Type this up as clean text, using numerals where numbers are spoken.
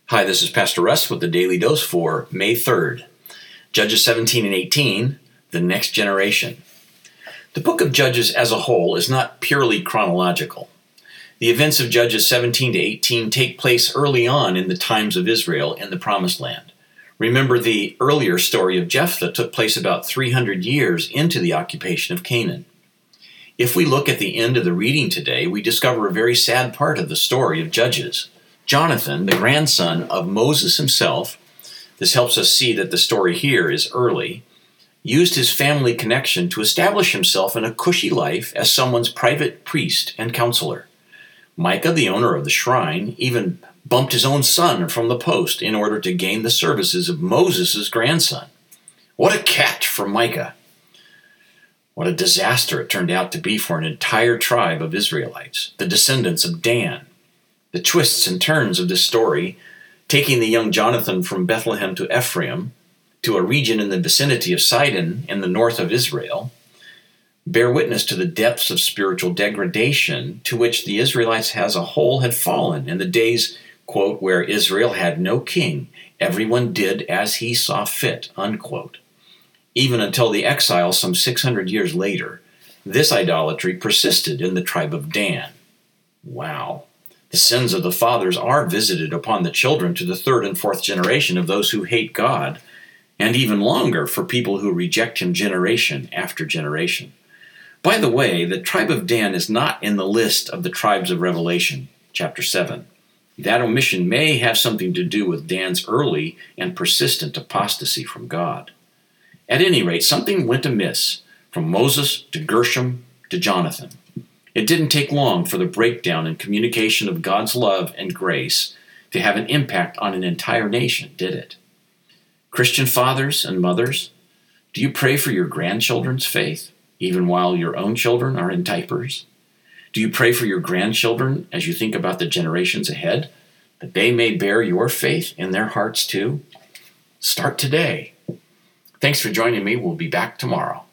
Hi, this is Pastor Russ with the Daily Dose for May 3rd. Judges 17 and 18, the next generation. The book of Judges as a whole is not purely chronological. The events of Judges 17 to 18 take place early on in the times of Israel in the Promised Land. Remember, the earlier story of Jephthah took place about 300 years into the occupation of Canaan. If we look at the end of the reading today, we discover a very sad part of the story of Judges. Jonathan, the grandson of Moses himself, this helps us see that the story here is early, used his family connection to establish himself in a cushy life as someone's private priest and counselor. Micah, the owner of the shrine, even bumped his own son from the post in order to gain the services of Moses' grandson. What a catch for Micah! What a disaster it turned out to be for an entire tribe of Israelites, the descendants of Dan. The twists and turns of this story, taking the young Jonathan from Bethlehem to Ephraim, to a region in the vicinity of Sidon in the north of Israel, bear witness to the depths of spiritual degradation to which the Israelites as a whole had fallen in the days, quote, where Israel had no king, everyone did as he saw fit, unquote. Even until the exile some 600 years later, this idolatry persisted in the tribe of Dan. Wow. The sins of the fathers are visited upon the children to the third and fourth generation of those who hate God, and even longer for people who reject him generation after generation. By the way, the tribe of Dan is not in the list of the tribes of Revelation, chapter 7. That omission may have something to do with Dan's early and persistent apostasy from God. At any rate, something went amiss from Moses to Gershom to Jonathan. It didn't take long for the breakdown in communication of God's love and grace to have an impact on an entire nation, did it? Christian fathers and mothers, do you pray for your grandchildren's faith, even while your own children are in diapers? Do you pray for your grandchildren as you think about the generations ahead, that they may bear your faith in their hearts too? Start today. Thanks for joining me. We'll be back tomorrow.